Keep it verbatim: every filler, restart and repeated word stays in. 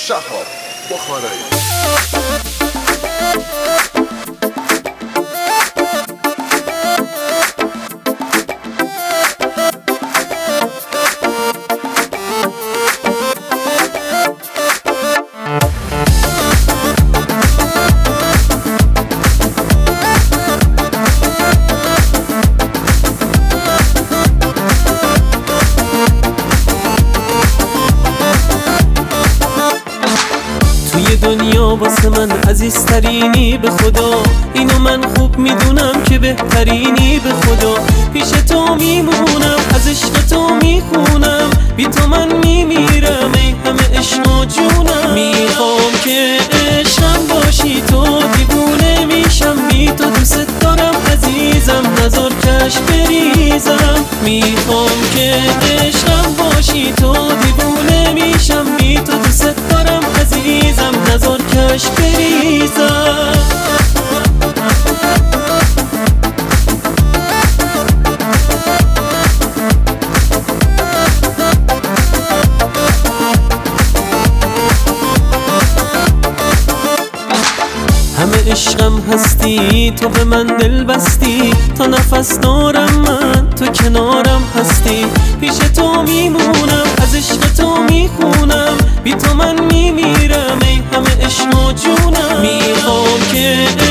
شهاب بخارایی. دنیا واسه من عزیزترینی به خدا، اینو من خوب میدونم که بهترینی به خدا. پیش تو میمونم، از عشق تو میخونم، بی تو من میمیرم ای همه عشق و جونم. میخوام که عشقم باشی تو، دیوونه میشم بی تو، دوست دارم عزیزم نزار کش بریزم. میخوام که عشقم باشی تو، دیوونه میشم بی تو، دوست دارم عزیزم نزار کش بریزم. همه عشقم هستی، تو به من دل بستی، تا نفس دارم من تو کنارم هستی. پیش تو میمونم، از عشق تو میخونم، بی تو من میمیرم ای همه عشق و جونم. میخوام که